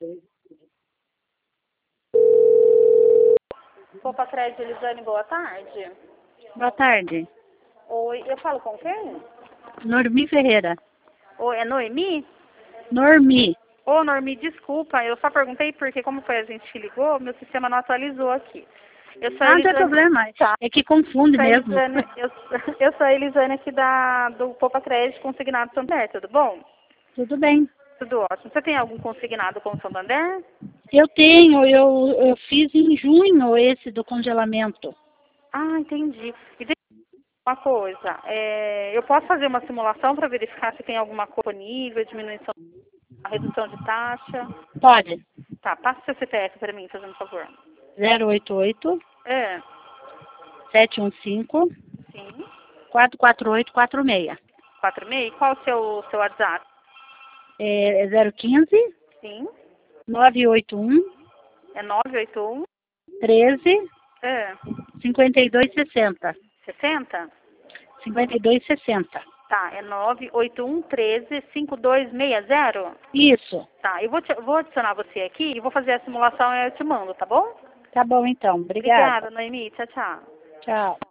Opa, Fred, Elisane, boa tarde. Boa tarde. Oi, eu falo com quem? Normi Ferreira. Oi, é Noemi? Normi. Ô, Normi, desculpa, eu só perguntei porque como foi a gente que ligou, meu sistema não atualizou aqui. Eu sou a Não tem Elisane. problema. Tá. É que confunde Sou a mesmo. Elisane, eu sou a Elisane aqui do Poupa Crédito Consignado Santander, tudo bom? Tudo bem. Tudo ótimo. Você tem algum consignado com o Santander? Eu tenho, eu fiz em junho esse do congelamento. Ah, entendi. E deixa eu falar uma coisa, eu posso fazer uma simulação para verificar se tem alguma coisa disponível, diminuição, redução de taxa? Pode. Tá, passa o seu CPF para mim, fazendo favor. 088 É, 715 sim. 44846. 46. Qual o seu WhatsApp? É 015 Sim. 981 É 981. 13 É. 5260. 60? 5260. Tá, é 981 13 5260? Isso. Tá, eu vou adicionar você aqui e vou fazer a simulação e eu te mando, tá bom? Tá bom então. Obrigada. Obrigada, Noemi. Tchau, tchau. Tchau.